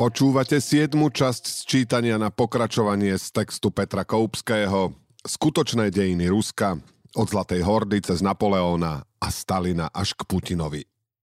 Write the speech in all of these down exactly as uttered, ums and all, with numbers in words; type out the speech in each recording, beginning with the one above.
Počúvate siedmu časť sčítania na pokračovanie z textu Petra Koupského Skutočné dejiny Ruska od Zlatej hordy cez Napoleóna a Stalina až k Putinovi.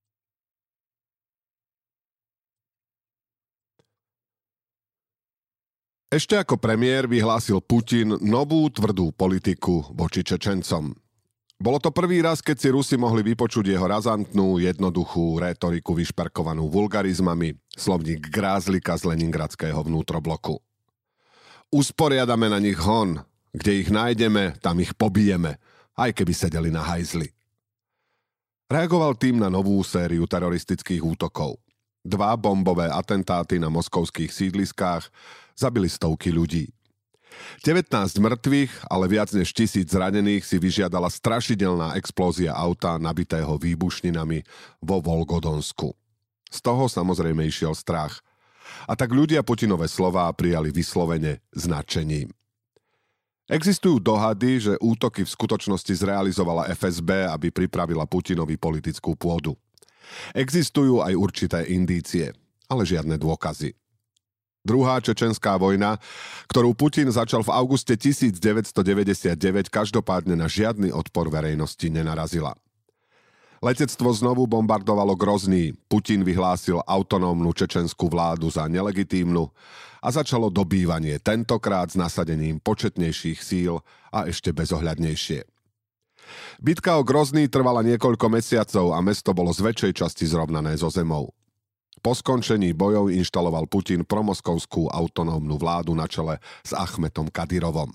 Ešte ako premiér vyhlásil Putin novú tvrdú politiku voči Čečencom. Bolo to prvý raz, keď si Rusi mohli vypočuť jeho razantnú, jednoduchú rétoriku vyšperkovanú vulgarizmami, slovník grázlika z leningradského vnútrobloku. Usporiadame na nich hon, kde ich nájdeme, tam ich pobijeme, aj keby sedeli na hajzli. Reagoval tým na novú sériu teroristických útokov. Dva bombové atentáty na moskovských sídliskách zabili stovky ľudí. devätnásť mŕtvych, ale viac než tisíc zranených si vyžiadala strašidelná explózia auta nabitého výbušninami vo Volgodonsku. Z toho samozrejme išiel strach. A tak ľudia Putinové slová prijali vyslovene s nadšením. Existujú dohady, že útoky v skutočnosti zrealizovala ef es bé, aby pripravila Putinovi politickú pôdu. Existujú aj určité indície, ale žiadne dôkazy. Druhá čečenská vojna, ktorú Putin začal v auguste devätnásťstodeväťdesiatdeväť, každopádne na žiadny odpor verejnosti nenarazila. Letectvo znovu bombardovalo Grozný, Putin vyhlásil autonómnu čečenskú vládu za nelegitímnu a začalo dobývanie, tentokrát s nasadením početnejších síl a ešte bezohľadnejšie. Bitka o Grozný trvala niekoľko mesiacov a mesto bolo z väčšej časti zrovnané so zemou. Po skončení bojov inštaloval Putin promoskovskú autonómnu vládu na čele s Achmetom Kadyrovom.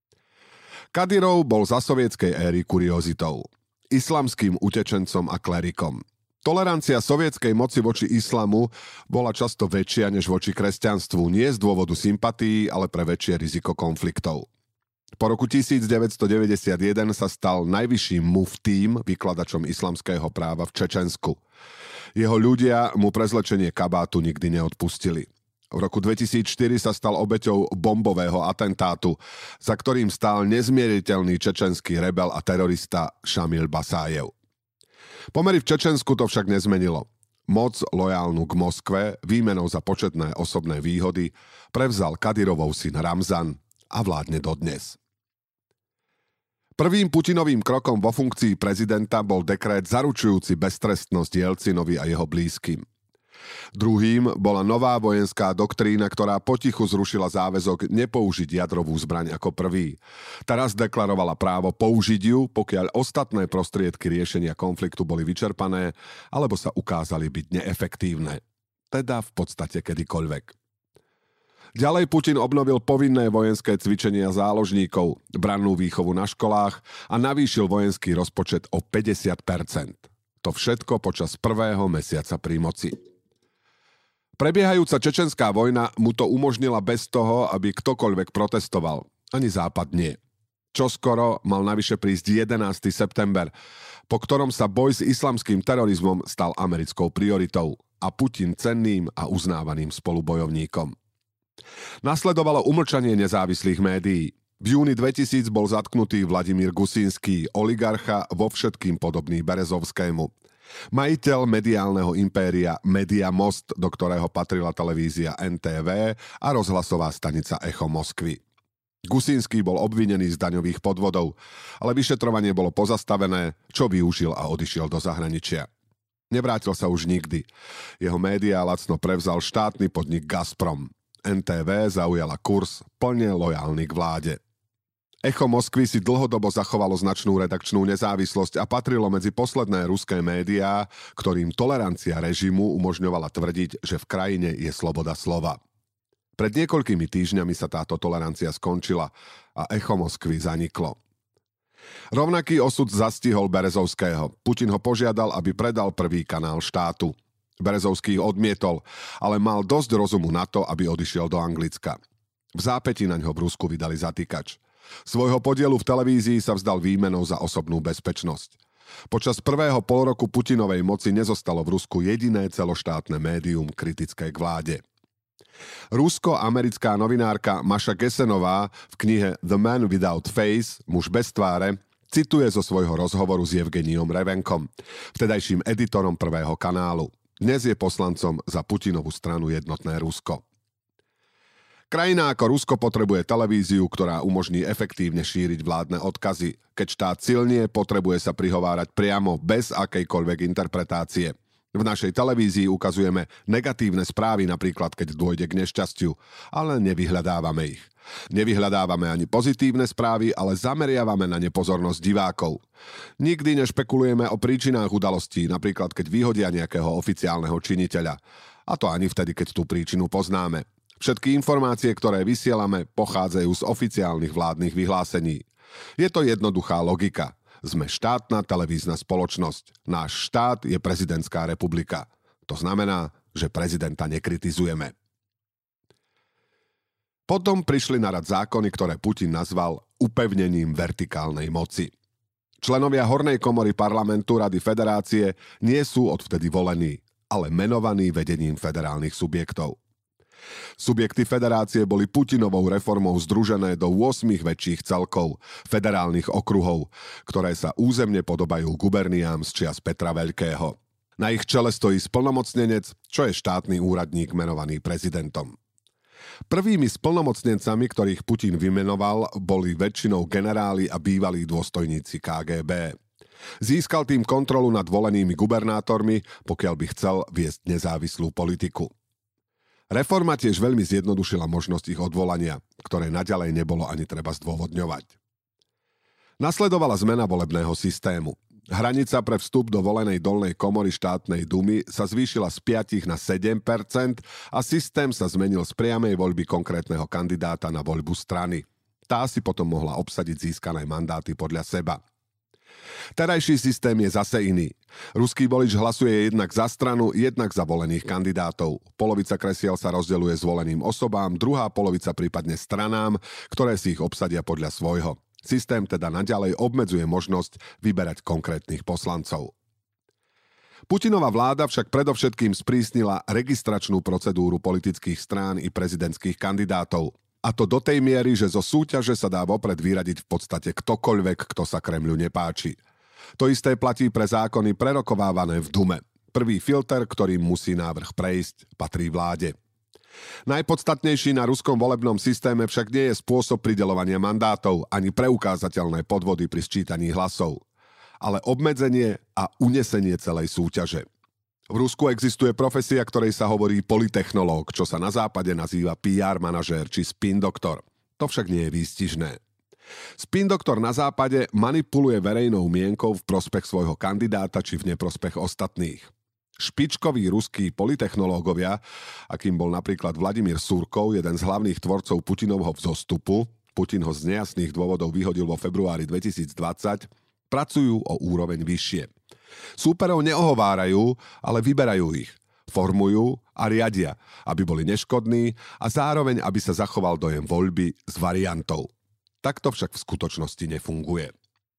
Kadyrov bol za sovietskej éry kuriozitou, islamským utečencom a klerikom. Tolerancia sovietskej moci voči islamu bola často väčšia než voči kresťanstvu, nie z dôvodu sympatií, ale pre väčšie riziko konfliktov. Po roku devätnásťstodeväťdesiatjeden sa stal najvyšším muftím, vykladačom islamského práva v Čečensku. Jeho ľudia mu prezlečenie kabátu nikdy neodpustili. V roku dvetisícštyri sa stal obeťou bombového atentátu, za ktorým stál nezmieriteľný čečenský rebel a terorista Šamil Basájev. Pomery v Čečensku to však nezmenilo. Moc lojálnu k Moskve, výmenou za početné osobné výhody, prevzal Kadyrovov syn Ramzan a vládne dodnes. Prvým Putinovým krokom vo funkcii prezidenta bol dekrét zaručujúci beztrestnosť Jelcinovi a jeho blízkym. Druhým bola nová vojenská doktrína, ktorá potichu zrušila záväzok nepoužiť jadrovú zbraň ako prvý. Teraz deklarovala právo použiť ju, pokiaľ ostatné prostriedky riešenia konfliktu boli vyčerpané alebo sa ukázali byť neefektívne. Teda v podstate kedykoľvek. Ďalej Putin obnovil povinné vojenské cvičenia záložníkov, brannú výchovu na školách a navýšil vojenský rozpočet o päťdesiat percent. To všetko počas prvého mesiaca pri moci. Prebiehajúca čečenská vojna mu to umožnila bez toho, aby ktokoľvek protestoval. Ani Západ nie. Čoskoro mal navyše prísť jedenásteho september, po ktorom sa boj s islamským terorizmom stal americkou prioritou a Putin cenným a uznávaným spolubojovníkom. Nasledovalo umlčanie nezávislých médií. V júni dvetisíc bol zatknutý Vladimír Gusínský, oligarcha vo všetkým podobný Berezovskému. Majiteľ mediálneho impéria Media Most, do ktorého patrila televízia en té vé a rozhlasová stanica Echo Moskvy. Gusínský bol obvinený z daňových podvodov, ale vyšetrovanie bolo pozastavené, čo využil a odišiel do zahraničia. Nevrátil sa už nikdy. Jeho médiá lacno prevzal štátny podnik Gazprom. en té vé zaujala kurz plne lojálny k vláde. Echo Moskvy si dlhodobo zachovalo značnú redakčnú nezávislosť a patrilo medzi posledné ruské médiá, ktorým tolerancia režimu umožňovala tvrdiť, že v krajine je sloboda slova. Pred niekoľkými týždňami sa táto tolerancia skončila a Echo Moskvy zaniklo. Rovnaký osud zastihol Berezovského. Putin ho požiadal, aby predal prvý kanál štátu. Berezovský odmietol, ale mal dosť rozumu na to, aby odišiel do Anglicka. V zápäti naňho v Rusku vydali zatýkač. Svojho podielu v televízii sa vzdal výmenou za osobnú bezpečnosť. Počas prvého polroku Putinovej moci nezostalo v Rusku jediné celoštátne médium kritické k vláde. Rusko-americká novinárka Maša Gesenová v knihe The Man Without Face, muž bez tváre, cituje zo svojho rozhovoru s Evgenijom Revenkom, vtedajším editorom prvého kanálu. Dnes je poslancom za Putinovú stranu Jednotné Rusko. Krajina ako Rusko potrebuje televíziu, ktorá umožní efektívne šíriť vládne odkazy. Keď štát silnie, potrebuje sa prihovárať priamo, bez akejkoľvek interpretácie. V našej televízii ukazujeme negatívne správy, napríklad keď dôjde k nešťastiu, ale nevyhľadávame ich. Nevyhľadávame ani pozitívne správy, ale zameriavame na nepozornosť divákov. Nikdy nešpekulujeme o príčinách udalostí, napríklad keď vyhodia nejakého oficiálneho činiteľa. A to ani vtedy, keď tú príčinu poznáme. Všetky informácie, ktoré vysielame, pochádzajú z oficiálnych vládnych vyhlásení. Je to jednoduchá logika. Sme štátna televízna spoločnosť. Náš štát je prezidentská republika. To znamená, že prezidenta nekritizujeme. Potom prišli na rad zákony, ktoré Putin nazval upevnením vertikálnej moci. Členovia hornej komory parlamentu Rady federácie nie sú odvtedy volení, ale menovaní vedením federálnych subjektov. Subjekty federácie boli Putinovou reformou združené do ôsmich väčších celkov, federálnych okruhov, ktoré sa územne podobajú guberniám z čias Petra Veľkého. Na ich čele stojí splnomocnenec, čo je štátny úradník menovaný prezidentom. Prvými splnomocnencami, ktorých Putin vymenoval, boli väčšinou generáli a bývalí dôstojníci ká gé bé. Získal tým kontrolu nad volenými gubernátormi, pokiaľ by chcel viesť nezávislú politiku. Reforma tiež veľmi zjednodušila možnosť ich odvolania, ktoré naďalej nebolo ani treba zdôvodňovať. Nasledovala zmena volebného systému. Hranica pre vstup do volenej dolnej komory štátnej dumy sa zvýšila z päť na sedem percent a systém sa zmenil z priamej voľby konkrétneho kandidáta na voľbu strany. Tá si potom mohla obsadiť získané mandáty podľa seba. Terajší systém je zase iný. Ruský volič hlasuje jednak za stranu, jednak za volených kandidátov. Polovica kresiel sa rozdeľuje zvoleným osobám, druhá polovica prípadne stranám, ktoré si ich obsadia podľa svojho. Systém teda naďalej obmedzuje možnosť vyberať konkrétnych poslancov. Putinova vláda však predovšetkým sprísnila registračnú procedúru politických strán i prezidentských kandidátov. A to do tej miery, že zo súťaže sa dá vopred vyradiť v podstate ktokoľvek, kto sa Kremľu nepáči. To isté platí pre zákony prerokovávané v Dume. Prvý filter, ktorým musí návrh prejsť, patrí vláde. Najpodstatnejší na ruskom volebnom systéme však nie je spôsob prideľovania mandátov ani preukázateľné podvody pri sčítaní hlasov, ale obmedzenie a unesenie celej súťaže. V Rusku existuje profesia, ktorej sa hovorí politechnológ, čo sa na západe nazýva pé er manažér či spin doktor. To však nie je výstižné. Spin doktor na západe manipuluje verejnou mienkou v prospech svojho kandidáta či v neprospech ostatných. Špičkoví ruskí politechnológovia, akým bol napríklad Vladimír Surkov, jeden z hlavných tvorcov Putinovho vzostupu, Putin ho z nejasných dôvodov vyhodil vo februári dvetisícdvadsať, pracujú o úroveň vyššie. Súperov neohovárajú, ale vyberajú ich, formujú a riadia, aby boli neškodní a zároveň, aby sa zachoval dojem voľby s variantou. Takto však v skutočnosti nefunguje.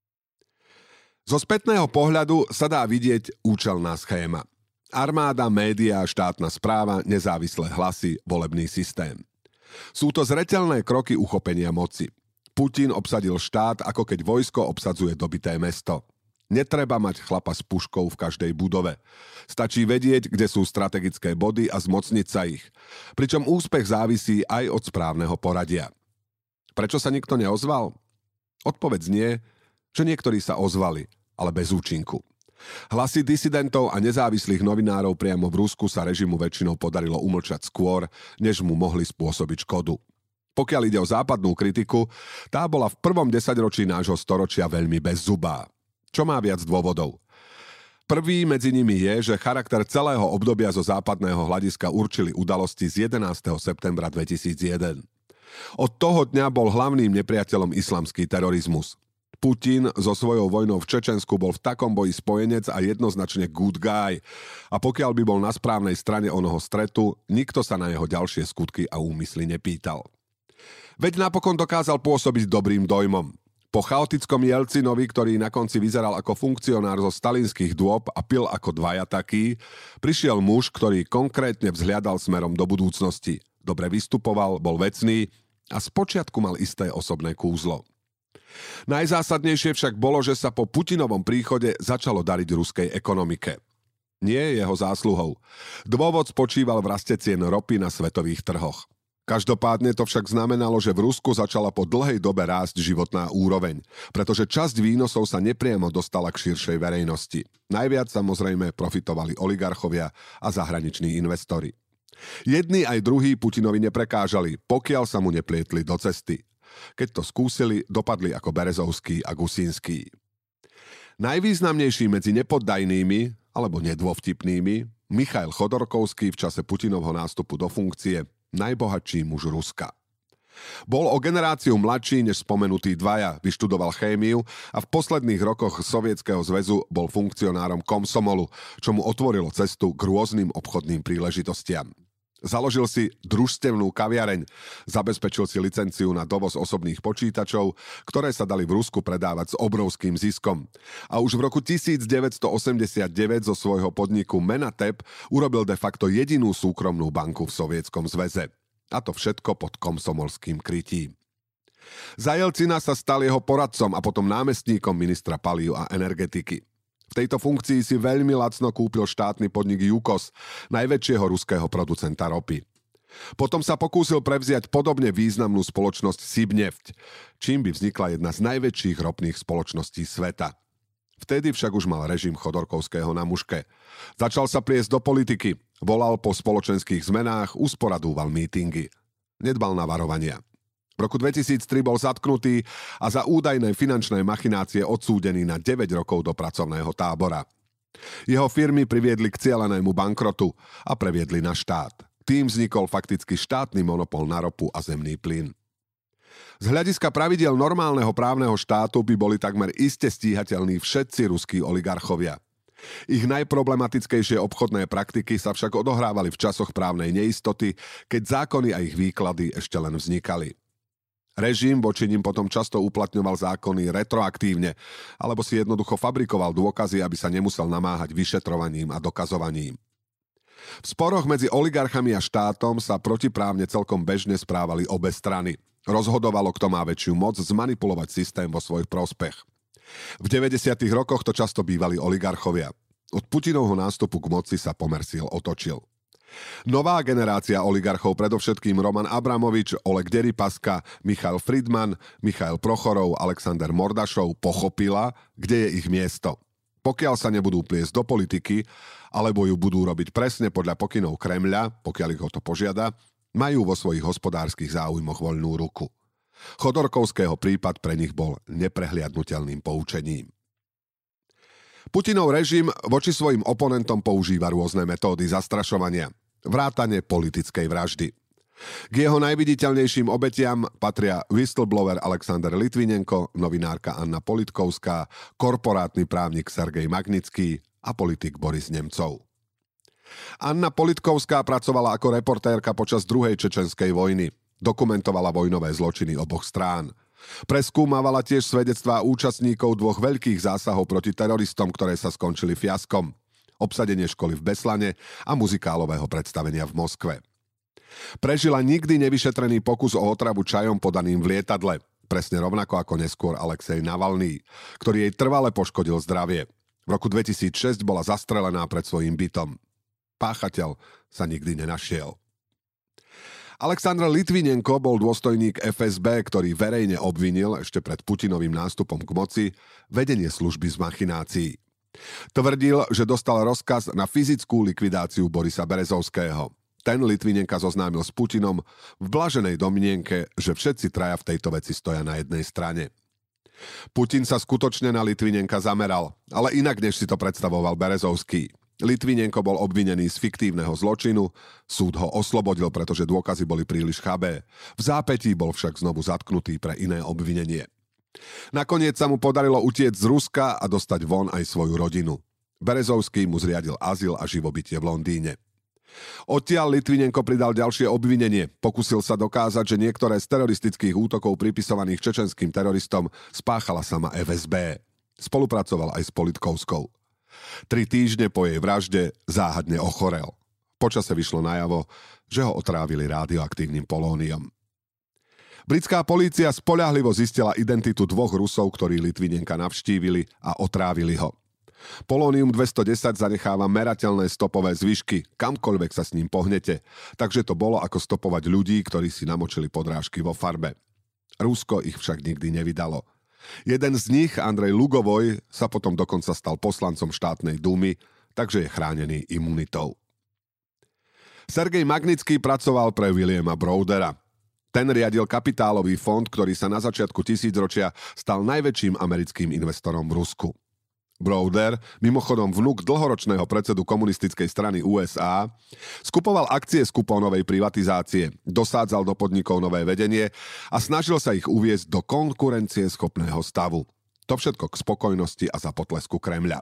Zo spätného pohľadu sa dá vidieť účelná schéma. Armáda, médiá, štátna správa, nezávislé hlasy, volebný systém. Sú to zreteľné kroky uchopenia moci. Putin obsadil štát, ako keď vojsko obsadzuje dobité mesto. Netreba mať chlapa s puškou v každej budove. Stačí vedieť, kde sú strategické body a zmocniť sa ich. Pričom úspech závisí aj od správneho poradia. Prečo sa nikto neozval? Odpoveď znie, že niektorí sa ozvali, ale bez účinku. Hlasy disidentov a nezávislých novinárov priamo v Rusku sa režimu väčšinou podarilo umlčať skôr, než mu mohli spôsobiť škodu. Pokiaľ ide o západnú kritiku, tá bola v prvom desaťročí nášho storočia veľmi bezzubá. Čo má viac dôvodov? Prvý medzi nimi je, že charakter celého obdobia zo západného hľadiska určili udalosti z jedenásteho septembra dvetisícjeden. Od toho dňa bol hlavným nepriateľom islamský terorizmus. Putin so svojou vojnou v Čečensku bol v takom boji spojenec a jednoznačne good guy. A pokiaľ by bol na správnej strane onoho stretu, nikto sa na jeho ďalšie skutky a úmysly nepýtal. Veď napokon dokázal pôsobiť dobrým dojmom. Po chaotickom Jelcinovi, ktorý na konci vyzeral ako funkcionár zo stalinských dôb a pil ako dvaja takí, prišiel muž, ktorý konkrétne vzhliadal smerom do budúcnosti. Dobre vystupoval, bol vecný a spočiatku mal isté osobné kúzlo. Najzásadnejšie však bolo, že sa po Putinovom príchode začalo dariť ruskej ekonomike. Nie je jeho zásluhou. Dôvod spočíval v raste cien ropy na svetových trhoch. Každopádne to však znamenalo, že v Rusku začala po dlhej dobe rásť životná úroveň, pretože časť výnosov sa nepriamo dostala k širšej verejnosti. Najviac samozrejme profitovali oligarchovia a zahraniční investori. Jedni aj druhí Putinovi neprekážali, pokiaľ sa mu neplietli do cesty. Keď to skúsili, dopadli ako Berezovský a Gusínský. Najvýznamnejší medzi nepoddajnými alebo nedôvtipnými, Michail Chodorkovský v čase Putinovho nástupu do funkcie, najbohatší muž Ruska. Bol o generáciu mladší než spomenutí dvaja, vyštudoval chémiu a v posledných rokoch Sovietskeho zväzu bol funkcionárom Komsomolu, čo mu otvorilo cestu k rôznym obchodným príležitostiam. Založil si družstevnú kaviareň, zabezpečil si licenciu na dovoz osobných počítačov, ktoré sa dali v Rusku predávať s obrovským ziskom. A už v roku devätnásťstoosemdesiatdeväť zo svojho podniku Menatep urobil de facto jedinú súkromnú banku v Sovietskom zväze. A to všetko pod komsomolským krytím. Za Jelcina sa stal jeho poradcom a potom námestníkom ministra palív a energetiky. V tejto funkcii si veľmi lacno kúpil štátny podnik Jukos, najväčšieho ruského producenta ropy. Potom sa pokúsil prevziať podobne významnú spoločnosť Sibneft, čím by vznikla jedna z najväčších ropných spoločností sveta. Vtedy však už mal režim Chodorkovského na muške. Začal sa pliesť do politiky, volal po spoločenských zmenách, usporadúval mítingy. Nedbal na varovania. V roku dvetisíctri bol zatknutý a za údajné finančné machinácie odsúdený na deväť rokov do pracovného tábora. Jeho firmy priviedli k cielenému bankrotu a previedli na štát. Tým vznikol fakticky štátny monopol na ropu a zemný plyn. Z hľadiska pravidiel normálneho právneho štátu by boli takmer iste stíhateľní všetci ruskí oligarchovia. Ich najproblematickejšie obchodné praktiky sa však odohrávali v časoch právnej neistoty, keď zákony a ich výklady ešte len vznikali. Režim voči nim potom často uplatňoval zákony retroaktívne, alebo si jednoducho fabrikoval dôkazy, aby sa nemusel namáhať vyšetrovaním a dokazovaním. V sporoch medzi oligarchami a štátom sa protiprávne celkom bežne správali obe strany. Rozhodovalo, kto má väčšiu moc zmanipulovať systém vo svoj prospech. V deväťdesiatych rokoch to často bývali oligarchovia. Od Putinovho nástupu k moci sa pomer síl otočil. Nová generácia oligarchov, predovšetkým Roman Abramovič, Oleg Deripaska, Michail Friedman, Michail Prochorov, Alexander Mordašov pochopila, kde je ich miesto. Pokiaľ sa nebudú pliesť do politiky, alebo ju budú robiť presne podľa pokynov Kremľa, pokiaľ ich o to požiada, majú vo svojich hospodárskych záujmoch voľnú ruku. Chodorkovského prípad pre nich bol neprehliadnutelným poučením. Putinov režim voči svojim oponentom používa rôzne metódy zastrašovania, vrátane politickej vraždy. K jeho najviditeľnejším obetiam patria whistleblower Alexander Litvinenko, novinárka Anna Politkovská, korporátny právnik Sergej Magnický a politik Boris Nemcov. Anna Politkovská pracovala ako reportérka počas druhej čečenskej vojny. Dokumentovala vojnové zločiny oboch strán. Preskúmavala tiež svedectvá účastníkov dvoch veľkých zásahov proti teroristom, ktoré sa skončili fiaskom. Obsadenie školy v Beslane a muzikálového predstavenia v Moskve. Prežila nikdy nevyšetrený pokus o otravu čajom podaným v lietadle, presne rovnako ako neskôr Alexej Navalný, ktorý jej trvale poškodil zdravie. V roku dvetisícšesť bola zastrelená pred svojím bytom. Páchateľ sa nikdy nenašiel. Alexander Litvinenko bol dôstojník ef es bé, ktorý verejne obvinil ešte pred Putinovým nástupom k moci vedenie služby z machinácií. Tvrdil, že dostal rozkaz na fyzickú likvidáciu Borisa Berezovského. Ten Litvinenka zoznámil s Putinom v blaženej domnienke, že všetci traja v tejto veci stoja na jednej strane. Putin sa skutočne na Litvinenka zameral, ale inak, než si to predstavoval Berezovský. Litvinenko bol obvinený z fiktívneho zločinu, súd ho oslobodil, pretože dôkazy boli príliš chabé. V zápätí bol však znovu zatknutý pre iné obvinenie. Nakoniec sa mu podarilo utiecť z Ruska a dostať von aj svoju rodinu. Berezovský mu zriadil azyl a živobytie v Londýne. Odtiaľ Litvinenko pridal ďalšie obvinenie. Pokúsil sa dokázať, že niektoré z teroristických útokov pripisovaných čečenským teroristom spáchala sama ef es bé. Spolupracoval aj s Politkovskou. Tri týždne po jej vražde záhadne ochorel. Počase vyšlo najavo, že ho otrávili radioaktívnym polóniom. Britská polícia spoľahlivo zistila identitu dvoch Rusov, ktorí Litvinenka navštívili a otrávili ho. Polónium dvestodesať zanecháva merateľné stopové zvyšky, kamkoľvek sa s ním pohnete, takže to bolo ako stopovať ľudí, ktorí si namočili podrážky vo farbe. Rusko ich však nikdy nevydalo. Jeden z nich, Andrej Lugovoj, sa potom dokonca stal poslancom štátnej dúmy, takže je chránený imunitou. Sergej Magnický pracoval pre Williama Browdera. Ten riadil kapitálový fond, ktorý sa na začiatku tisícročia stal najväčším americkým investorom v Rusku. Browder, mimochodom vnuk dlhoročného predsedu komunistickej strany ú es á, skupoval akcie z kupónovej privatizácie, dosádzal do podnikov nové vedenie a snažil sa ich uviesť do konkurencieschopného stavu. To všetko k spokojnosti a za potlesku Kremľa.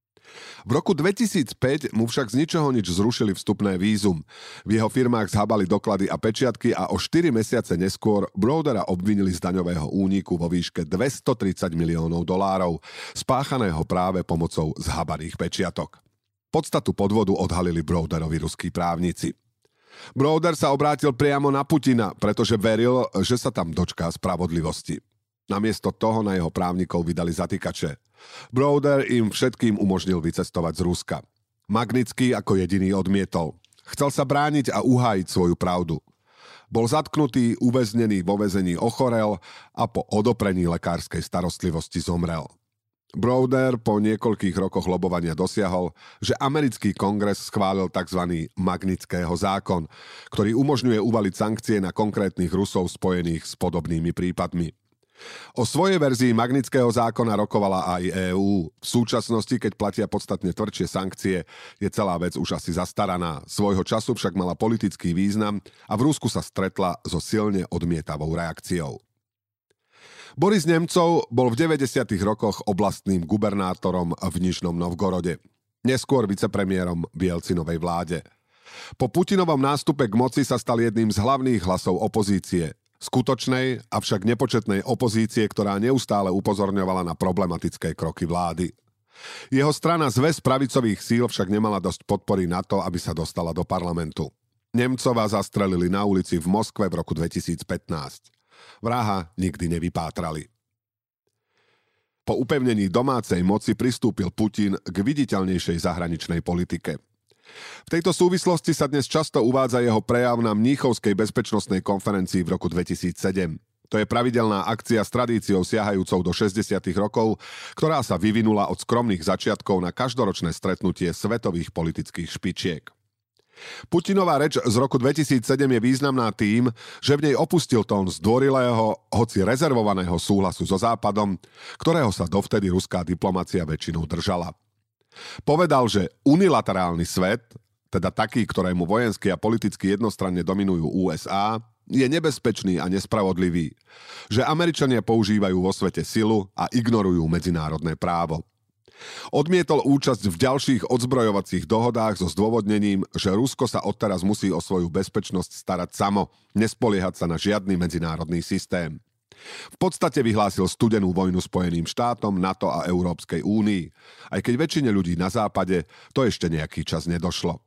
V roku dvetisícpäť mu však z ničoho nič zrušili vstupné vízum. V jeho firmách zhabali doklady a pečiatky a o štyri mesiace neskôr Browdera obvinili z daňového úniku vo výške dvestotridsať miliónov dolárov, spáchaného práve pomocou zhabaných pečiatok. Podstatu podvodu odhalili Browderovi ruskí právnici. Browder sa obrátil priamo na Putina, pretože veril, že sa tam dočká spravodlivosti. Namiesto toho na jeho právnikov vydali zatýkače. Browder im všetkým umožnil vycestovať z Ruska. Magnický ako jediný odmietol. Chcel sa brániť a uhájiť svoju pravdu. Bol zatknutý, uväznený, vo väzení ochorel a po odoprení lekárskej starostlivosti zomrel. Browder po niekoľkých rokoch lobovania dosiahol, že americký kongres schválil tzv. Magnického zákon, ktorý umožňuje uvaliť sankcie na konkrétnych Rusov spojených s podobnými prípadmi. O svojej verzii Magnického zákona rokovala aj EÚ. V súčasnosti, keď platia podstatne tvrdšie sankcie, je celá vec už asi zastaraná. Svojho času však mala politický význam a v Rusku sa stretla so silne odmietavou reakciou. Boris Nemcov bol v deväťdesiatych rokoch oblastným gubernátorom v Nižnom Novgorode. Neskôr vicepremiérom v Jelcinovej vláde. Po Putinovom nástupe k moci sa stal jedným z hlavných hlasov opozície. Skutočnej, avšak nepočetnej opozície, ktorá neustále upozorňovala na problematické kroky vlády. Jeho strana Zväz pravicových síl však nemala dosť podpory na to, aby sa dostala do parlamentu. Nemcova zastrelili na ulici v Moskve v roku dvetisícpätnásť. Vraha nikdy nevypátrali. Po upevnení domácej moci pristúpil Putin k viditeľnejšej zahraničnej politike. V tejto súvislosti sa dnes často uvádza jeho prejav na Mníchovskej bezpečnostnej konferencii v roku dvetisícsedem. To je pravidelná akcia s tradíciou siahajúcou do šesťdesiatych rokov, ktorá sa vyvinula od skromných začiatkov na každoročné stretnutie svetových politických špičiek. Putinová reč z roku dvetisícsedem je významná tým, že v nej opustil tón zdvorilého, hoci rezervovaného súhlasu so Západom, ktorého sa dovtedy ruská diplomacia väčšinou držala. Povedal, že unilaterálny svet, teda taký, ktorému vojensky a politicky jednostranne dominujú ú es á, je nebezpečný a nespravodlivý. Že Američania používajú vo svete silu a ignorujú medzinárodné právo. Odmietol účasť v ďalších odzbrojovacích dohodách so zdôvodnením, že Rusko sa odteraz musí o svoju bezpečnosť starať samo, nespoliehať sa na žiadny medzinárodný systém. V podstate vyhlásil studenú vojnu Spojeným štátom, NATO a Európskej únii, aj keď väčšine ľudí na západe to ešte nejaký čas nedošlo.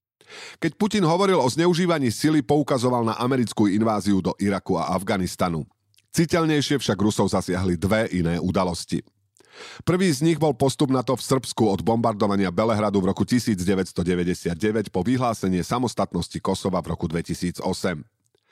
Keď Putin hovoril o zneužívaní sily, poukazoval na americkú inváziu do Iraku a Afganistanu. Citeľnejšie však Rusov zasiahli dve iné udalosti. Prvý z nich bol postup NATO v Srbsku od bombardovania Belehradu v roku devätnásťstodeväťdesiatdeväť po vyhlásenie samostatnosti Kosova v roku dvetisícosem.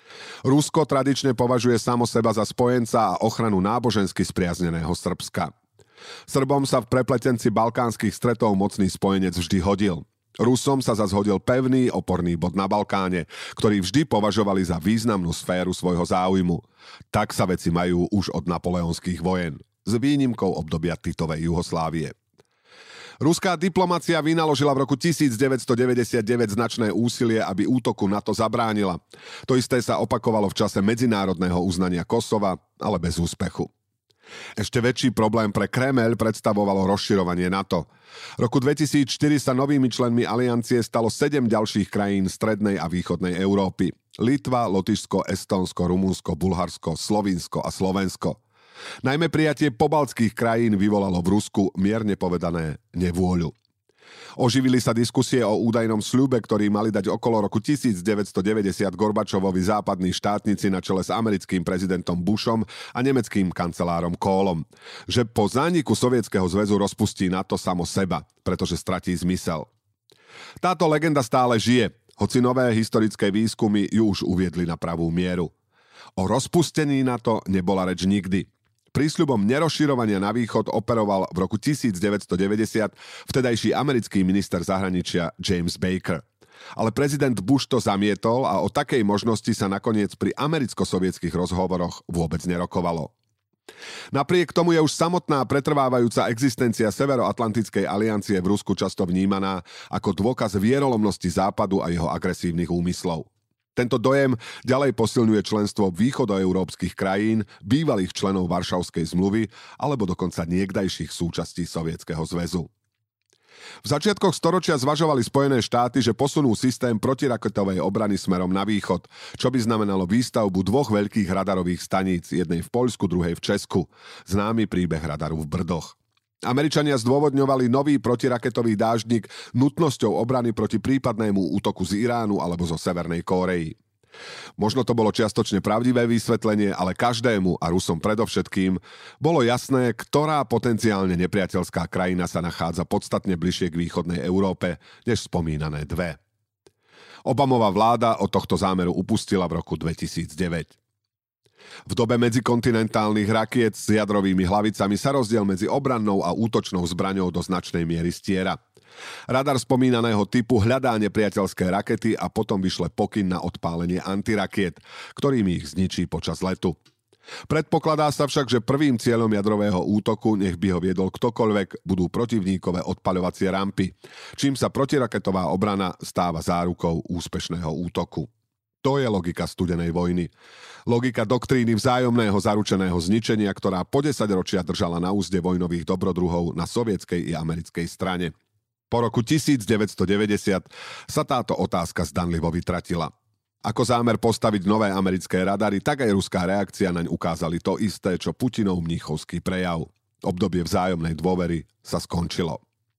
Rusko tradične považuje samo seba za spojenca a ochranu nábožensky spriazneného Srbska. Srbom sa v prepletenci balkánskych stretov mocný spojenec vždy hodil. Rusom sa zas hodil pevný oporný bod na Balkáne, ktorý vždy považovali za významnú sféru svojho záujmu. Tak sa veci majú už od napoleonských vojen, s výnimkou obdobia Titovej Juhoslávie. Ruská diplomacia vynaložila v roku devätnásťstodeväťdesiatdeväť značné úsilie, aby útoku NATO zabránila. To isté sa opakovalo v čase medzinárodného uznania Kosova, ale bez úspechu. Ešte väčší problém pre Kremeľ predstavovalo rozširovanie NATO. V roku dvetisícštyri sa novými členmi aliancie stalo sedem ďalších krajín strednej a východnej Európy. Litva, Lotyšsko, Estónsko, Rumunsko, Bulharsko, Slovinsko a Slovensko. Najmä prijatie pobaltských krajín vyvolalo v Rusku, mierne povedané, nevôľu. Oživili sa diskusie o údajnom sľube, ktorý mali dať okolo roku devätnásťstodeväťdesiat Gorbačovovi západní štátnici na čele s americkým prezidentom Bushom a nemeckým kancelárom Kohlom. Že po zániku Sovietskeho zväzu rozpustí NATO samo seba, pretože stratí zmysel. Táto legenda stále žije, hoci nové historické výskumy ju už uviedli na pravú mieru. O rozpustení NATO nebola reč nikdy. Prísľubom nerozširovania na východ operoval v roku devätnásťstodeväťdesiat vtedajší americký minister zahraničia James Baker. Ale prezident Bush to zamietol a o takej možnosti sa nakoniec pri americko-sovietských rozhovoroch vôbec nerokovalo. Napriek tomu je už samotná pretrvávajúca existencia Severoatlantickej aliancie v Rusku často vnímaná ako dôkaz vierolomnosti Západu a jeho agresívnych úmyslov. Tento dojem ďalej posilňuje členstvo východoeurópskych krajín, bývalých členov Varšavskej zmluvy alebo dokonca niekdajších súčastí Sovietskeho zväzu. V začiatkoch storočia zvažovali Spojené štáty, že posunú systém protiraketovej obrany smerom na východ, čo by znamenalo výstavbu dvoch veľkých radarových staníc, jednej v Poľsku, druhej v Česku. Známy príbeh radaru v Brdoch. Američania zdôvodňovali nový protiraketový dáždik nutnosťou obrany proti prípadnému útoku z Iránu alebo zo Severnej Kórey. Možno to bolo čiastočne pravdivé vysvetlenie, ale každému, a Rusom predovšetkým, bolo jasné, ktorá potenciálne nepriateľská krajina sa nachádza podstatne bližšie k východnej Európe, než spomínané dve. Obamová vláda od tohto zámeru upustila v roku dvetisícdeväť. V dobe medzikontinentálnych rakiet s jadrovými hlavicami sa rozdiel medzi obrannou a útočnou zbraňou do značnej miery stiera. Radar spomínaného typu hľadá nepriateľské rakety a potom vyšle pokyn na odpálenie antirakiet, ktorými ich zničí počas letu. Predpokladá sa však, že prvým cieľom jadrového útoku, nech by ho viedol ktokoľvek, budú protivníkové odpaľovacie rampy, čím sa protiraketová obrana stáva zárukou úspešného útoku. To je logika studenej vojny. Logika doktríny vzájomného zaručeného zničenia, ktorá po desaťročia držala na úzde vojnových dobrodruhov na sovietskej i americkej strane. Po roku devätnásťstodeväťdesiat sa táto otázka zdanlivo vytratila. Ako zámer postaviť nové americké radary, tak aj ruská reakcia naň ukázali to isté, čo Putinov mníchovský prejav. Obdobie vzájomnej dôvery sa skončilo.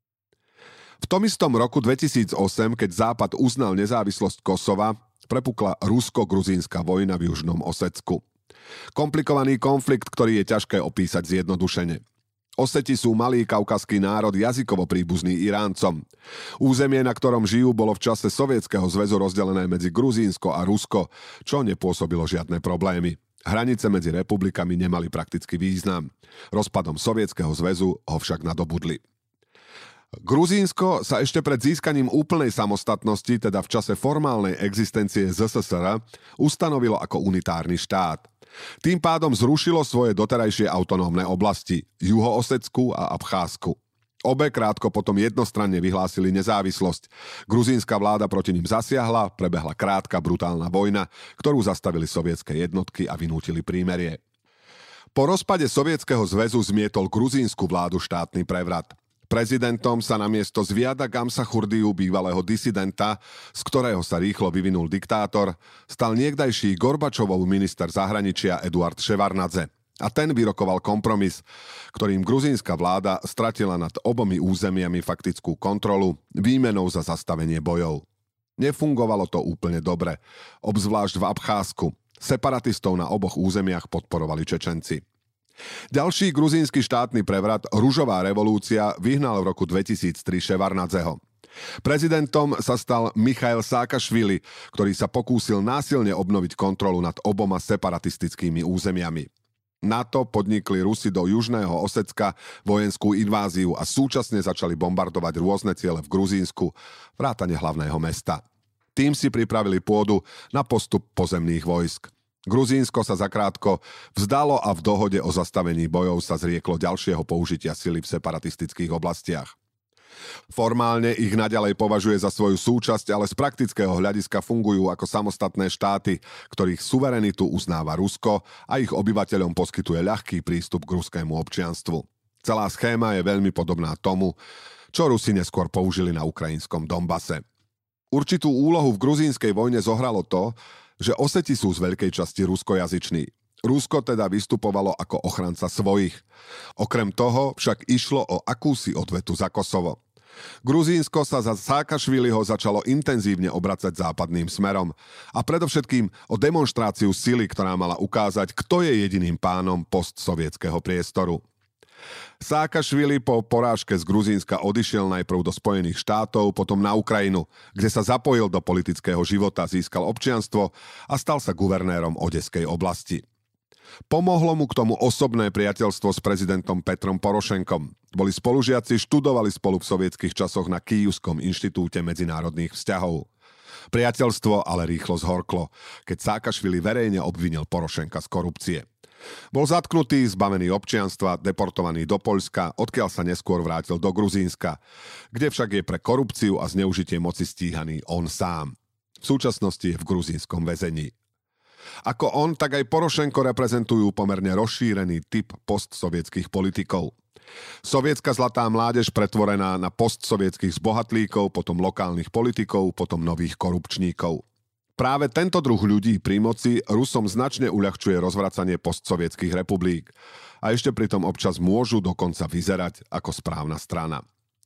V tom istom roku dvetisícosem, keď Západ uznal nezávislosť Kosova, prepukla rusko-gruzínska vojna v Južnom Osetsku. Komplikovaný konflikt, ktorý je ťažké opísať zjednodušene. Oseti sú malý kaukazský národ jazykovo príbuzný Iráncom. Územie, na ktorom žijú, bolo v čase Sovietskeho zväzu rozdelené medzi Gruzínsko a Rusko, čo nepôsobilo žiadne problémy. Hranice medzi republikami nemali prakticky význam. Rozpadom Sovietskeho zväzu ho však nadobudli. Gruzínsko sa ešte pred získaním úplnej samostatnosti, teda v čase formálnej existencie zet es es er, ustanovilo ako unitárny štát. Tým pádom zrušilo svoje doterajšie autonómne oblasti, Juhoosetsku a Abcházsku. Obe krátko potom jednostranne vyhlásili nezávislosť. Gruzínska vláda proti ním zasiahla, prebehla krátka brutálna vojna, ktorú zastavili sovietske jednotky a vynútili prímerie. Po rozpade Sovietskeho zväzu zmietol gruzínsku vládu štátny prevrat. Prezidentom sa namiesto Zviada Gamsachurdiu, bývalého disidenta, z ktorého sa rýchlo vyvinul diktátor, stal niekdajší Gorbačovov minister zahraničia Eduard Ševarnadze. A ten vyrokoval kompromis, ktorým gruzínska vláda stratila nad obomi územiami faktickú kontrolu výmenou za zastavenie bojov. Nefungovalo to úplne dobre, obzvlášť v Abcházsku. Separatistov na oboch územiach podporovali Čečenci. Ďalší gruzínsky štátny prevrat, Ružová revolúcia, vyhnal v roku dvetisíctri Ševarnadzeho. Prezidentom sa stal Michail Saakašvili, ktorý sa pokúsil násilne obnoviť kontrolu nad oboma separatistickými územiami. Na to podnikli Rusi do Južného Osecka vojenskú inváziu a súčasne začali bombardovať rôzne ciele v Gruzínsku, vrátane hlavného mesta. Tým si pripravili pôdu na postup pozemných vojsk. Gruzínsko sa zakrátko vzdalo a v dohode o zastavení bojov sa zrieklo ďalšieho použitia sily v separatistických oblastiach. Formálne ich naďalej považuje za svoju súčasť, ale z praktického hľadiska fungujú ako samostatné štáty, ktorých suverenitu uznáva Rusko a ich obyvateľom poskytuje ľahký prístup k ruskému občianstvu. Celá schéma je veľmi podobná tomu, čo Rusi neskôr použili na ukrajinskom Donbase. Určitú úlohu v gruzínskej vojne zohralo to, že Oseti sú z veľkej časti ruskojazyční. Rusko teda vystupovalo ako ochranca svojich. Okrem toho však išlo o akúsi odvetu za Kosovo. Gruzínsko sa za Sákašviliho začalo intenzívne obracať západným smerom a predovšetkým o demonštráciu sily, ktorá mala ukázať, kto je jediným pánom postsovietskeho priestoru. Sákašvili po porážke z Gruzínska odišiel najprv do Spojených štátov, potom na Ukrajinu, kde sa zapojil do politického života, získal občianstvo a stal sa guvernérom Odeskej oblasti. Pomohlo mu k tomu osobné priateľstvo s prezidentom Petrom Porošenkom. Boli spolužiaci, študovali spolu v sovietských časoch na Kyjevskom inštitúte medzinárodných vzťahov. Priateľstvo ale rýchlo zhorklo, keď Sákašvili verejne obvinil Porošenka z korupcie. Bol zatknutý, zbavený občianstva, deportovaný do Poľska, odkiaľ sa neskôr vrátil do Gruzínska, kde však je pre korupciu a zneužitie moci stíhaný on sám. V súčasnosti je v gruzínskom väzení. Ako on, tak aj Porošenko reprezentujú pomerne rozšírený typ postsovietských politikov. Sovietská zlatá mládež pretvorená na postsovietských zbohatlíkov, potom lokálnych politikov, potom nových korupčníkov. Práve tento druh ľudí pri moci Rusom značne uľahčuje rozvracanie postsovietských republik a ešte pritom občas môžu dokonca vyzerať ako správna strana.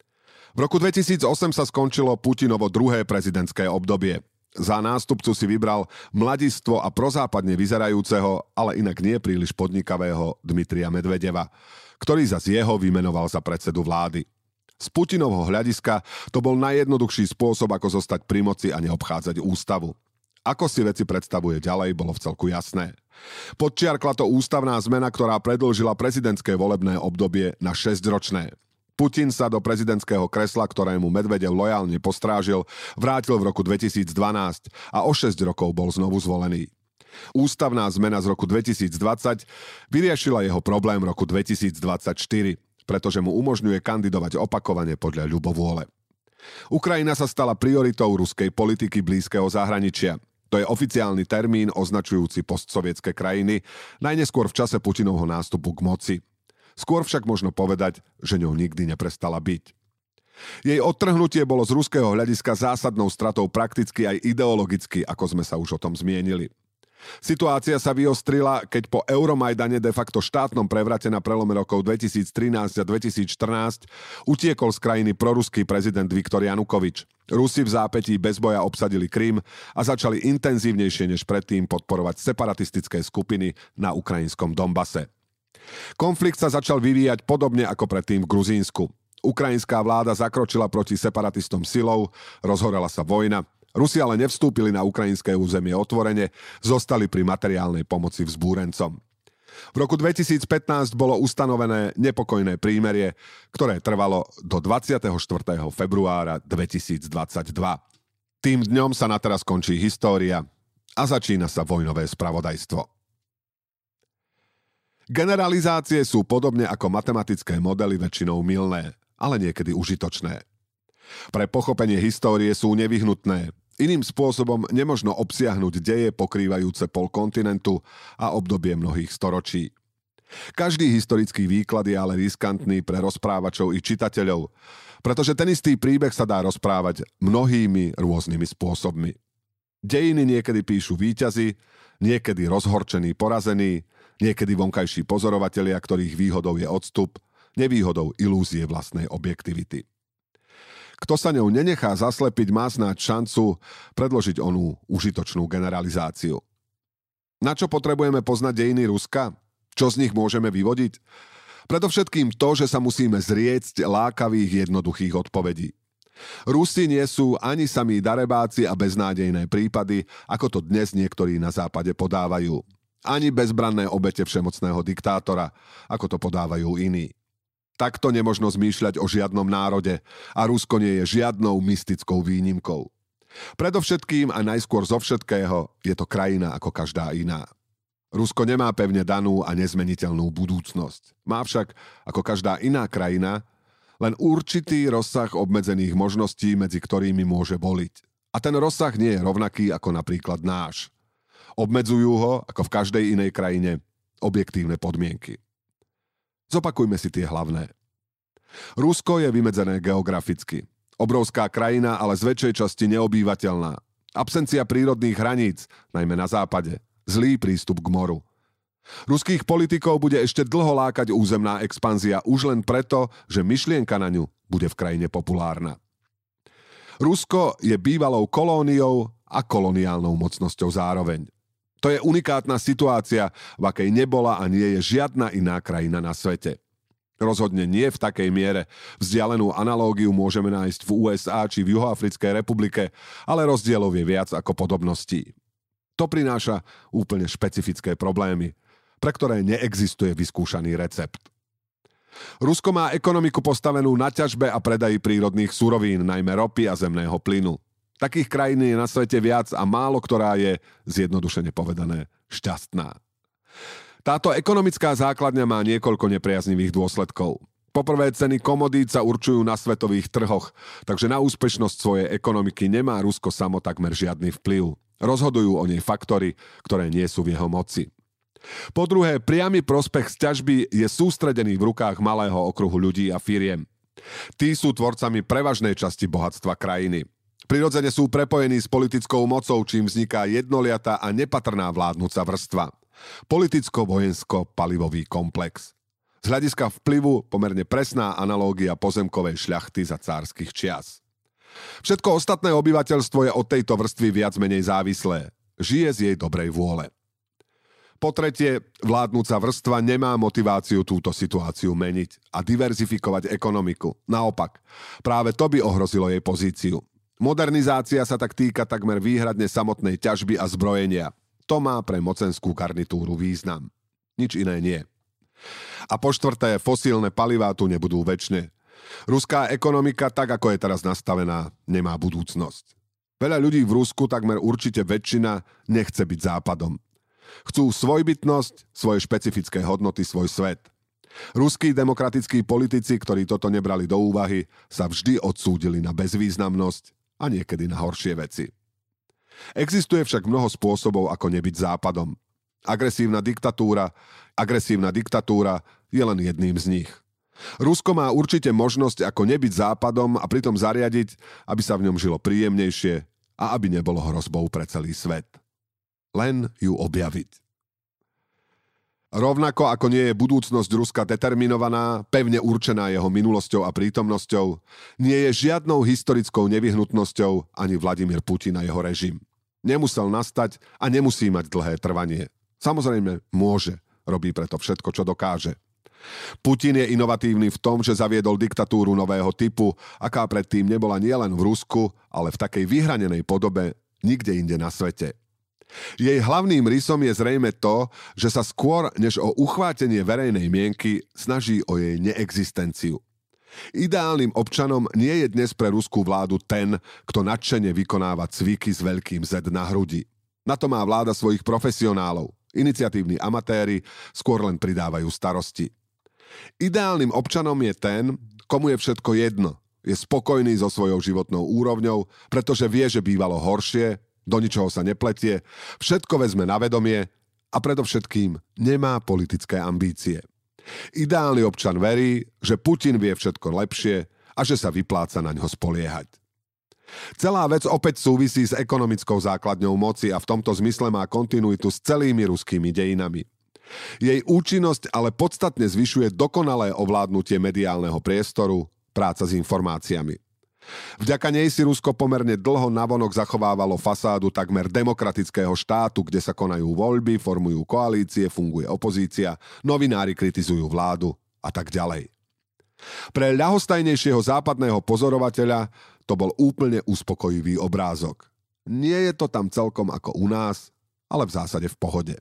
V roku dvetisícosem sa skončilo Putinovo druhé prezidentské obdobie. Za nástupcu si vybral mladistvo a prozápadne vyzerajúceho, ale inak nie príliš podnikavého Dmitrija Medvedeva, ktorý zas jeho vymenoval za predsedu vlády. Z Putinovho hľadiska to bol najjednoduchší spôsob, ako zostať pri moci a neobchádzať ústavu. Ako si veci predstavuje ďalej, bolo vcelku jasné. Podčiarkla to ústavná zmena, ktorá predĺžila prezidentské volebné obdobie na šesťročné. Putin sa do prezidentského kresla, ktorému Medvedev lojálne postrážil, vrátil v roku dvetisícdvanásť a o šesť rokov bol znovu zvolený. Ústavná zmena z roku dvetisícdvadsať vyriešila jeho problém v roku dvetisícdvadsaťštyri, pretože mu umožňuje kandidovať opakovane podľa ľubovôle. Ukrajina sa stala prioritou ruskej politiky blízkeho zahraničia. To je oficiálny termín označujúci postsovietske krajiny, najneskôr v čase Putinovho nástupu k moci. Skôr však možno povedať, že ňou nikdy neprestala byť. Jej odtrhnutie bolo z ruského hľadiska zásadnou stratou prakticky aj ideologicky, ako sme sa už o tom zmienili. Situácia sa vyostrila, keď po Euromajdane de facto štátnom prevrate na prelome rokov dvetisíctrinásť a dvetisícštrnásť utiekol z krajiny proruský prezident Viktor Janukovič. Rusi v zápätí bez boja obsadili Krym a začali intenzívnejšie než predtým podporovať separatistické skupiny na ukrajinskom Donbase. Konflikt sa začal vyvíjať podobne ako predtým v Gruzínsku. Ukrajinská vláda zakročila proti separatistom silou, rozhorela sa vojna. Rusi ale nevstúpili na ukrajinské územie otvorene, zostali pri materiálnej pomoci vzbúrencom. V roku dvetisícpätnásť bolo ustanovené nepokojné prímerie, ktoré trvalo do dvadsiateho štvrtého februára dvetisícdvadsaťdva. Tým dňom sa nateraz končí história a začína sa vojnové spravodajstvo. Generalizácie sú podobne ako matematické modely väčšinou mylné, ale niekedy užitočné. Pre pochopenie histórie sú nevyhnutné. Iným spôsobom nemožno obsiahnuť deje pokrývajúce pol kontinentu a obdobie mnohých storočí. Každý historický výklad je ale riskantný pre rozprávačov i čitateľov, pretože ten istý príbeh sa dá rozprávať mnohými rôznymi spôsobmi. Dejiny niekedy píšu víťazi, niekedy rozhorčení porazení, niekedy vonkajší pozorovatelia, ktorých výhodou je odstup, nevýhodou ilúzie vlastnej objektivity. Kto sa ňou nenechá zaslepiť, má snáď šancu predložiť onú užitočnú generalizáciu. Na čo potrebujeme poznať dejiny Ruska? Čo z nich môžeme vyvodiť? Predovšetkým to, že sa musíme zriecť lákavých jednoduchých odpovedí. Rusi nie sú ani samí darebáci a beznádejné prípady, ako to dnes niektorí na západe podávajú. Ani bezbranné obete všemocného diktátora, ako to podávajú iní. Takto nemožno zmýšľať o žiadnom národe a Rusko nie je žiadnou mystickou výnimkou. Predovšetkým a najskôr zo všetkého je to krajina ako každá iná. Rusko nemá pevne danú a nezmeniteľnú budúcnosť. Má však, ako každá iná krajina, len určitý rozsah obmedzených možností, medzi ktorými môže voliť. A ten rozsah nie je rovnaký ako napríklad náš. Obmedzujú ho, ako v každej inej krajine, objektívne podmienky. Zopakujme si tie hlavné. Rusko je vymedzené geograficky. Obrovská krajina, ale z väčšej časti neobývateľná. Absencia prírodných hraníc, najmä na západe. Zlý prístup k moru. Ruských politikov bude ešte dlho lákať územná expanzia už len preto, že myšlienka na ňu bude v krajine populárna. Rusko je bývalou kolóniou a koloniálnou mocnosťou zároveň. To je unikátna situácia, v akej nebola a nie je žiadna iná krajina na svete. Rozhodne nie v takej miere. Vzdialenú analógiu môžeme nájsť v ú es á či v Juhoafrickej republike, ale rozdielov je viac ako podobností. To prináša úplne špecifické problémy, pre ktoré neexistuje vyskúšaný recept. Rusko má ekonomiku postavenú na ťažbe a predaji prírodných surovín, najmä ropy a zemného plynu. Takých krajín je na svete viac a málo ktorá je, zjednodušene povedané, šťastná. Táto ekonomická základňa má niekoľko nepriaznivých dôsledkov. Poprvé, ceny komodít sa určujú na svetových trhoch, takže na úspešnosť svojej ekonomiky nemá Rusko samo takmer žiadny vplyv. Rozhodujú o nej faktory, ktoré nie sú v jeho moci. Po druhé, priamy prospech z ťažby je sústredený v rukách malého okruhu ľudí a firiem. Tí sú tvorcami prevažnej časti bohatstva krajiny. Prirodzene sú prepojení s politickou mocou, čím vzniká jednoliatá a nepatrná vládnuca vrstva. Politicko-vojensko-palivový komplex. Z hľadiska vplyvu pomerne presná analógia pozemkovej šľachty za cárskych čias. Všetko ostatné obyvateľstvo je od tejto vrstvy viac menej závislé. Žije z jej dobrej vôle. Po tretie, vládnúca vrstva nemá motiváciu túto situáciu meniť a diverzifikovať ekonomiku. Naopak, práve to by ohrozilo jej pozíciu. Modernizácia sa tak týka takmer výhradne samotnej ťažby a zbrojenia. To má pre mocenskú garnitúru význam. Nič iné nie. A po štvrté, fosílne palivá tu nebudú večne. Ruská ekonomika, tak ako je teraz nastavená, nemá budúcnosť. Veľa ľudí v Rusku, takmer určite väčšina, nechce byť západom. Chcú svojbytnosť, svoje špecifické hodnoty, svoj svet. Ruskí demokratickí politici, ktorí toto nebrali do úvahy, sa vždy odsúdili na bezvýznamnosť a niekedy na horšie veci. Existuje však mnoho spôsobov, ako nebyť západom. Agresívna diktatúra, agresívna diktatúra je len jedným z nich. Rusko má určite možnosť, ako nebyť západom a pritom zariadiť, aby sa v ňom žilo príjemnejšie a aby nebolo hrozbou pre celý svet. Len ju objaviť. Rovnako ako nie je budúcnosť Ruska determinovaná, pevne určená jeho minulosťou a prítomnosťou, nie je žiadnou historickou nevyhnutnosťou ani Vladimír Putin a jeho režim. Nemusel nastať a nemusí mať dlhé trvanie. Samozrejme môže, robí preto všetko, čo dokáže. Putin je inovatívny v tom, že zaviedol diktatúru nového typu, aká predtým nebola nielen v Rusku, ale v takej vyhranenej podobe nikde inde na svete. Jej hlavným rysom je zrejme to, že sa skôr než o uchvátenie verejnej mienky snaží o jej neexistenciu. Ideálnym občanom nie je dnes pre ruskú vládu ten, kto nadšene vykonáva cviky s veľkým Z na hrudi. Na to má vláda svojich profesionálov. Iniciatívni amatéri skôr len pridávajú starosti. Ideálnym občanom je ten, komu je všetko jedno. Je spokojný so svojou životnou úrovňou, pretože vie, že bývalo horšie, do ničoho sa nepletie, všetko vezme na vedomie a predovšetkým nemá politické ambície. Ideálny občan verí, že Putin vie všetko lepšie a že sa vypláca na ňo spoliehať. Celá vec opäť súvisí s ekonomickou základňou moci a v tomto zmysle má kontinuitu s celými ruskými dejinami. Jej účinnosť ale podstatne zvyšuje dokonalé ovládnutie mediálneho priestoru, práca s informáciami. Vďaka nej si Rusko pomerne dlho navonok zachovávalo fasádu takmer demokratického štátu, kde sa konajú voľby, formujú koalície, funguje opozícia, novinári kritizujú vládu a tak ďalej. Pre ľahostajnejšieho západného pozorovateľa to bol úplne uspokojivý obrázok. Nie je to tam celkom ako u nás, ale v zásade v pohode.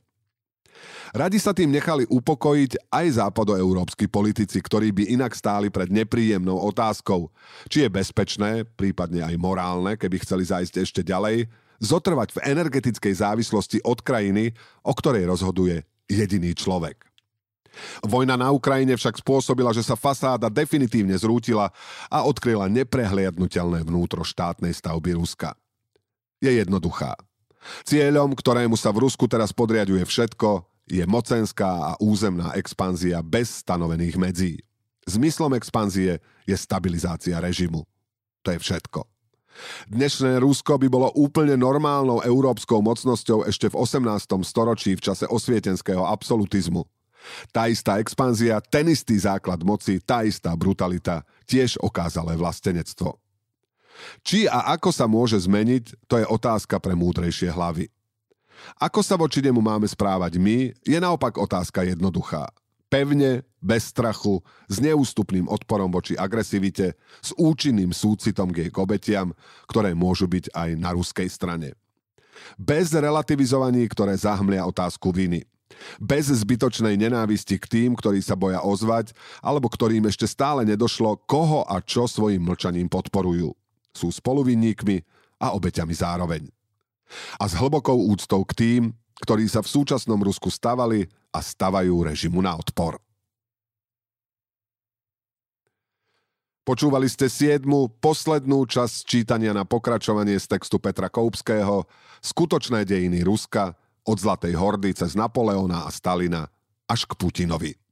Radi sa tým nechali upokojiť aj západoeurópski politici, ktorí by inak stáli pred nepríjemnou otázkou, či je bezpečné, prípadne aj morálne, keby chceli zájsť ešte ďalej, zotrvať v energetickej závislosti od krajiny, o ktorej rozhoduje jediný človek. Vojna na Ukrajine však spôsobila, že sa fasáda definitívne zrútila a odkryla neprehliadnutelné vnútro štátnej stavby Ruska. Je jednoduchá. Cieľom, ktorému sa v Rusku teraz podriaďuje všetko, je mocenská a územná expanzia bez stanovených medzí. Zmyslom expanzie je stabilizácia režimu. To je všetko. Dnešné Rusko by bolo úplne normálnou európskou mocnosťou ešte v osemnástom storočí v čase osvietenského absolutizmu. Tá istá expanzia, ten istý základ moci, tá istá brutalita, tiež okázalé vlastenectvo. Či a ako sa môže zmeniť, to je otázka pre múdrejšie hlavy. Ako sa voči nemu máme správať my, je naopak otázka jednoduchá. Pevne, bez strachu, s neústupným odporom voči agresivite, s účinným súcitom k jej obetiam, ktoré môžu byť aj na ruskej strane. Bez relativizovaní, ktoré zahmlia otázku viny. Bez zbytočnej nenávisti k tým, ktorí sa boja ozvať, alebo ktorým ešte stále nedošlo, koho a čo svojim mlčaním podporujú. Sú spoluvinníkmi a obeťami zároveň. A s hlbokou úctou k tým, ktorí sa v súčasnom Rusku stavali a stavajú režimu na odpor. Počúvali ste siedmu, poslednú časť čítania na pokračovanie z textu Petra Koupského Skutočné dejiny Ruska od Zlatej hordy cez Napoleona a Stalina až k Putinovi.